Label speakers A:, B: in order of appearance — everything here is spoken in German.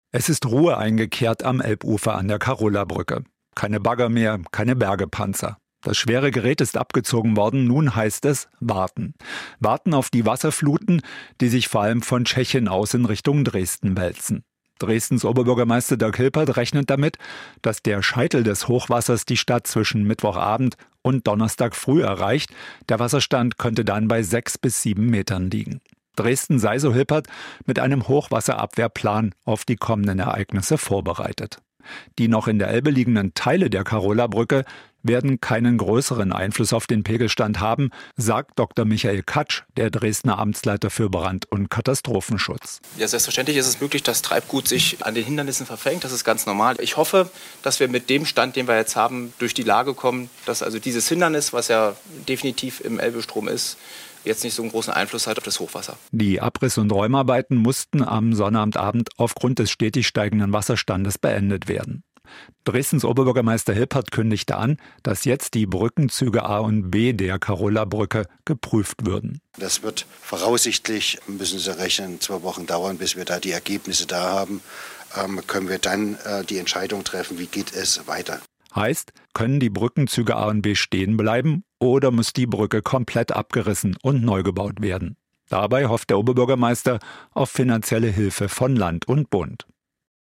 A: Es ist Ruhe eingekehrt am Elbufer an der Karola-Brücke. Keine Bagger mehr, keine Bergepanzer. Das schwere Gerät ist abgezogen worden, nun heißt es warten. Warten auf die Wasserfluten, die sich vor allem von Tschechien aus in Richtung Dresden wälzen. Dresdens Oberbürgermeister Dirk Hilpert rechnet damit, dass der Scheitel des Hochwassers die Stadt zwischen Mittwochabend und Donnerstag früh erreicht. Der Wasserstand könnte dann bei 6 bis 7 Metern liegen. Dresden sei, so Hilpert, mit einem Hochwasserabwehrplan auf die kommenden Ereignisse vorbereitet. Die noch in der Elbe liegenden Teile der Karola-Brücke werden keinen größeren Einfluss auf den Pegelstand haben, sagt Dr. Michael Katsch, der Dresdner Amtsleiter für Brand- und Katastrophenschutz.
B: Ja, selbstverständlich ist es möglich, dass Treibgut sich an den Hindernissen verfängt. Das ist ganz normal. Ich hoffe, dass wir mit dem Stand, den wir jetzt haben, durch die Lage kommen, dass also dieses Hindernis, was ja definitiv im Elbestrom ist, jetzt nicht so einen großen Einfluss hat auf das Hochwasser.
A: Die Abriss- und Räumarbeiten mussten am Sonnabendabend aufgrund des stetig steigenden Wasserstandes beendet werden. Dresdens Oberbürgermeister Hilpert kündigte an, dass jetzt die Brückenzüge A und B der Karola-Brücke geprüft würden.
C: Das wird voraussichtlich, müssen Sie rechnen, 2 Wochen dauern, bis wir da die Ergebnisse da haben. Können wir dann die Entscheidung treffen, wie geht es weiter.
A: Heißt, können die Brückenzüge A und B stehen bleiben oder muss die Brücke komplett abgerissen und neu gebaut werden? Dabei hofft der Oberbürgermeister auf finanzielle Hilfe von Land und Bund.